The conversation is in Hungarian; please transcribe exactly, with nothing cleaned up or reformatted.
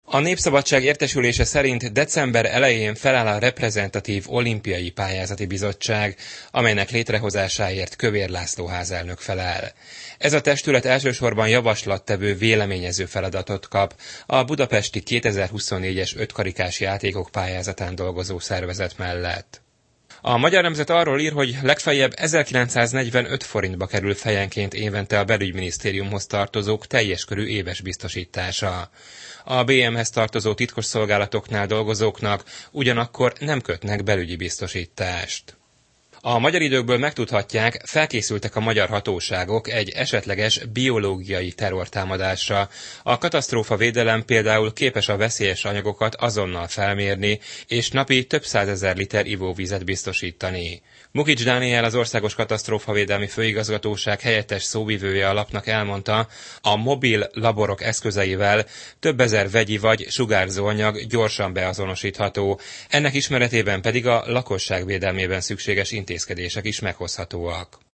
A Népszabadság értesülése szerint december elején feláll a reprezentatív olimpiai pályázati bizottság, amelynek létrehozásáért Kövér László házelnök felel. Ez a testület elsősorban javaslattevő véleményező feladatot kap a budapesti kétezer-huszonnégyes ötkarikás játékok pályázatán dolgozó szervezet mellett. A Magyar Nemzet arról ír, hogy legfeljebb ezerkilencszáznegyvenöt forintba kerül fejenként évente a belügyminisztériumhoz tartozók teljes körű éves biztosítása. A bé em-hez tartozó titkosszolgálatoknál dolgozóknak ugyanakkor nem kötnek belügyi biztosítást. A Magyar Időkből megtudhatják, felkészültek a magyar hatóságok egy esetleges biológiai terrortámadásra. A katasztrófavédelem például képes a veszélyes anyagokat azonnal felmérni, és napi több százezer liter ivóvizet biztosítani. Mukics Dániel, az Országos Katasztrófavédelmi Főigazgatóság helyettes szóvivője a lapnak elmondta, a mobil laborok eszközeivel több ezer vegyi vagy sugárzó anyag gyorsan beazonosítható, ennek ismeretében pedig a lakosság védelmében szükséges intézkedések is meghozhatóak.